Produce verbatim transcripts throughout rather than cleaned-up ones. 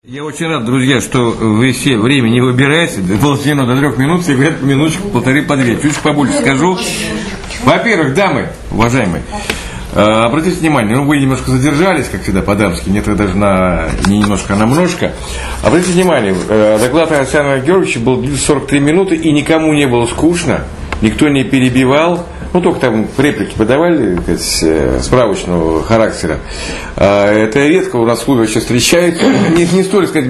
Я очень рад, друзья, что вы все время не выбираете, до полчаса до трех минут, все говорят по минуточку, полторы, по две. Чуть побольше скажу. Во-первых, дамы, уважаемые, э, обратите внимание, ну вы немножко задержались, как всегда, по-дамски, нет, даже на, не немножко, а на множко. Обратите внимание, э, доклад Александра Георгиевича был сорок три минуты, и никому не было скучно, никто не перебивал. Ну, только там реплики подавали, так сказать, справочного характера. Это редко у нас в клубе вообще встречается. Не, не столь, сказать,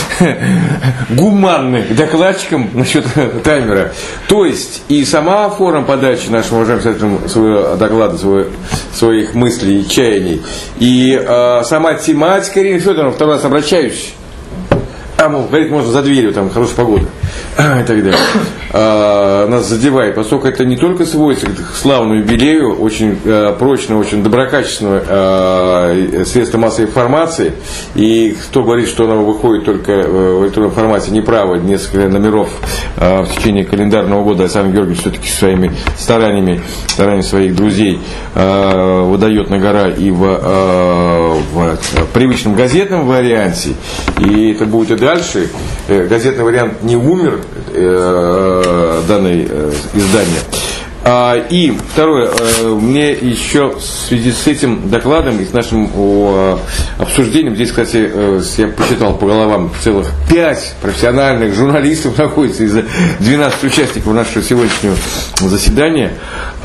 гуманный докладчиком насчет таймера. То есть, и сама форма подачи нашим уважаемым своего доклада, своего, своих мыслей и чаяний, и а, сама тематика, Ирина Федоровна, второй раз обращаюсь. А, мол, говорит, можно за дверью, там хорошая погода. И так далее. А, нас задевает, поскольку это не только свойство к славному юбилею, очень а, прочного, очень доброкачественного а, средства массовой информации. И кто говорит, что оно выходит только в электронном формате, неправо, несколько номеров а, в течение календарного года, Александр Георгиевич все-таки своими стараниями, стараниями своих друзей а, выдает на гора и в, а, в привычном газетном варианте. И это будет и дальше. Газетный вариант не умер, данное издание. И второе, мне еще в связи с этим докладом и с нашим обсуждением, здесь, кстати, я посчитал по головам, целых пять профессиональных журналистов находится из двенадцати участников нашего сегодняшнего заседания,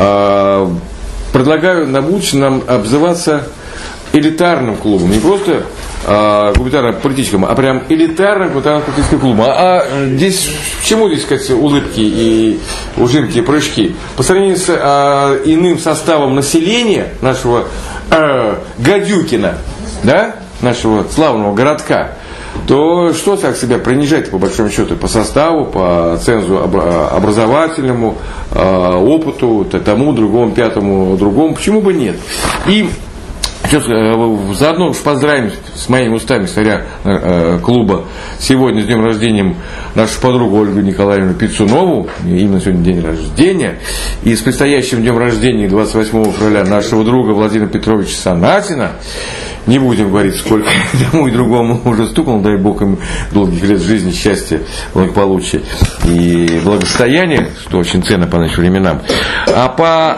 предлагаю на будущее нам обзываться элитарным клубом, не просто а, гуманитарно-политическим, а прям элитарным гуманитарно-политическим клубом. А, а здесь, к чему здесь, сказать, улыбки и ужимки и прыжки? По сравнению с а, иным составом населения нашего а, Гадюкина, да, нашего славного городка, то что так себя принижать, по большому счету, по составу, по цензу образовательному, опыту, тому, другому, пятому, другому, почему бы нет? И сейчас, заодно поздравим с моими устами, царя э, клуба, сегодня с днем рождения нашу подругу Ольгу Николаевну Пицунову, именно сегодня день рождения, и с предстоящим днем рождения двадцать восьмого февраля нашего друга Владимира Петровича Санатина. Не будем говорить, сколько тому и другому уже стукнул, дай Бог им долгих лет жизни, счастья, благополучия и благосостояния, что очень ценно по нашим временам. А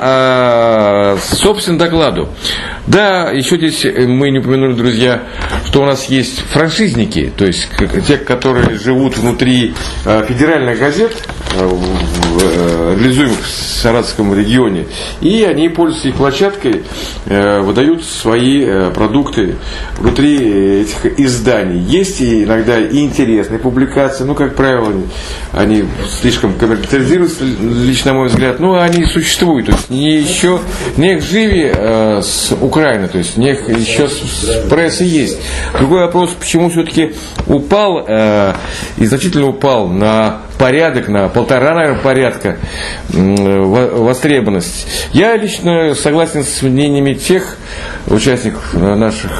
по э, собственному докладу, да, еще здесь мы не упомянули, друзья, что у нас есть франшизники, то есть те, которые живут внутри э, федеральных газет, э, э, реализуемых в Саратовском регионе, и они, пользуясь их площадкой, э, выдают свои э, продукты внутри этих изданий. Есть и иногда и интересные публикации, ну, как правило, они слишком коммерциализируются, лично на мой взгляд, но они существуют, то есть не еще, не их живи э, с Украины, то есть не их еще с, с прессы есть. Другой вопрос, почему все-таки упал, э, и значительно упал на порядок, на полтора, наверное, порядка э, востребованность. Я лично согласен с мнениями тех участников наших,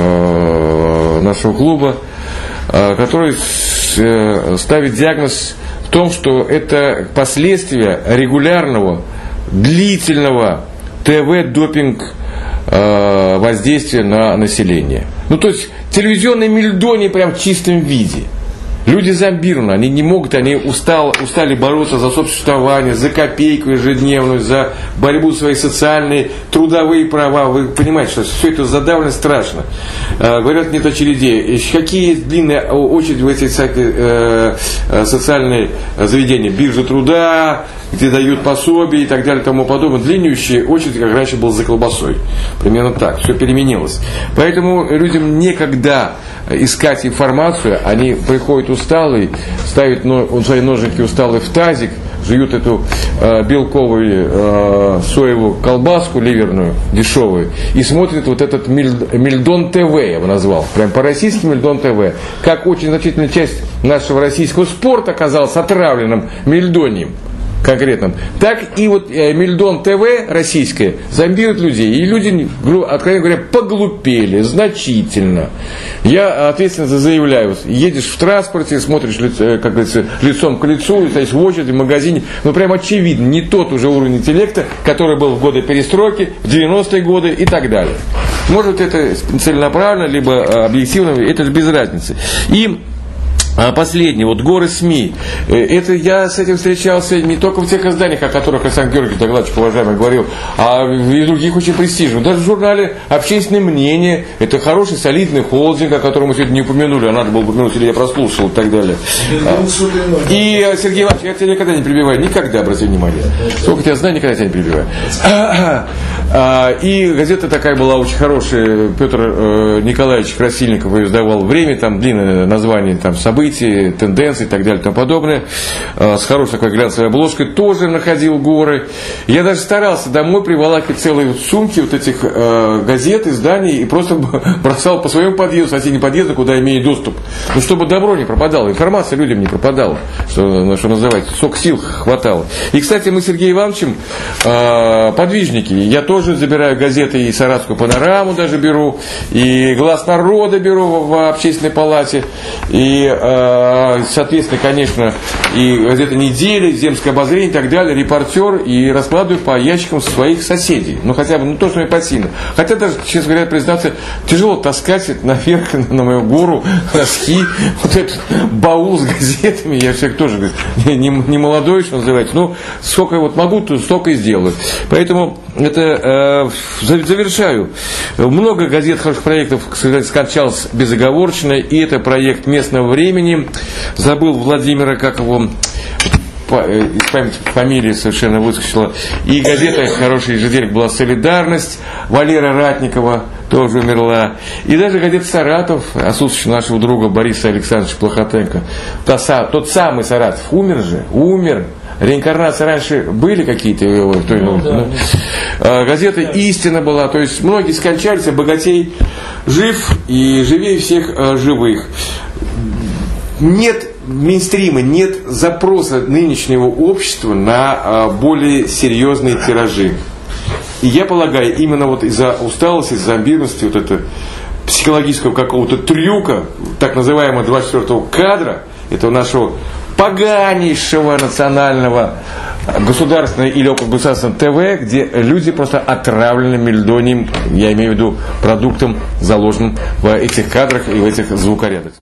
э, нашего клуба, э, которые с, э, ставят диагноз в том, что это последствия регулярного, длительного ТВ-допинг э, воздействия на население. Ну, то есть телевизионные мельдони прям в чистом виде. Люди зомбированы, они не могут, они устал, устали бороться за существование, за копейку ежедневную, за борьбу за свои социальные, трудовые права. Вы понимаете, что все это задавлено страшно. Э, говорят, нет очередей. Какие есть длинные очереди в эти всякие э, социальные заведения? Биржа труда, где дают пособия и так далее и тому подобное. Длиннющие очереди, как раньше было за колбасой. Примерно так. Все переменилось. Поэтому людям некогда искать информацию, они приходят усталые, ставят но, свои ножики усталые в тазик, жуют эту э, белковую э, соевую колбаску ливерную, дешевую, и смотрят вот этот Мельдон ТВ, я бы назвал, прям по-российски Мельдон ТВ, как очень значительная часть нашего российского спорта оказалась отравленным мельдонием конкретным, так и вот э, Мельдон ТВ российское зомбирует людей, и люди, откровенно говоря, поглупели значительно. Я ответственно заявляю, едешь в транспорте, смотришь, как говорится, лицом к лицу, стоишь в очереди, в магазине, ну прям очевидно, не тот уже уровень интеллекта, который был в годы перестройки, в девяностые годы и так далее. Может, это целенаправленно, либо объективно, это же без разницы. И последний, вот горы СМИ. Это я с этим встречался не только в тех изданиях, о которых Александр Георгиевич Догладчик, уважаемый, говорил, а и других очень престижных. Даже в журнале «Общественное мнение». Это хороший, солидный холдинг, о котором мы сегодня не упомянули, а надо было упомянуть, или я прослушал и так далее. И, Сергей Иванович, я тебя никогда не перебиваю, никогда, обрати внимание. Сколько тебя знаю, никогда тебя не перебиваю. И газета такая была очень хорошая, Петр Николаевич Красильников ее издавал «Время», там длинное название, там события, тенденции и так далее и тому подобное, с хорошей такой глянцевой обложкой, тоже находил горы. Я даже старался домой приволакивать целые сумки вот этих э, газет, изданий и просто бросал по своему подъезду, соседнему подъезду, куда имею доступ. Ну, чтобы добро не пропадало, информация людям не пропадала, что, что называется, сок сил хватало. И, кстати, мы с Сергеем Ивановичем э, подвижники. Я тоже забираю газеты, и «Саратовскую панораму» даже беру, и «Глаз народа» беру в, в общественной палате, и э, соответственно, конечно, и газета «Неделя», «Земское обозрение» и так далее, «Репортер», и раскладываю по ящикам своих соседей. Ну, хотя бы, ну, то, что мне посильно. Хотя даже, честно говоря, признаться, тяжело таскать наверх на мою гору носки, вот этот баул с газетами. Я всех тоже, говорю, не, не, не молодой, что называется, но сколько вот могу, то столько и сделаю. Поэтому это э, завершаю. Много газет, хороших проектов, к сожалению, скончалось безоговорочно, и это проект местного времени. Забыл Владимира, как его из памяти фамилии совершенно выскочила. И газета, хороший ежедневник была «Солидарность», Валера Ратникова тоже умерла. И даже газета «Саратов», отсутствующего нашего друга Бориса Александровича Плохотенко. Тот самый Саратов умер же, умер. Реинкарнации раньше были какие-то? Ну, да, да. Газета «Истина» была. То есть многие скончались, а богатей жив и живее всех живых. Нет мейнстрима, нет запроса нынешнего общества на более серьезные тиражи. И я полагаю, именно вот из-за усталости, из-за амбирности, вот это психологического какого-то трюка, так называемого двадцать четвёртого кадра, этого нашего поганейшего национального государственного или окологосударственного ТВ, где люди просто отравлены мельдонием, я имею в виду продуктом, заложенным в этих кадрах и в этих звукорядах.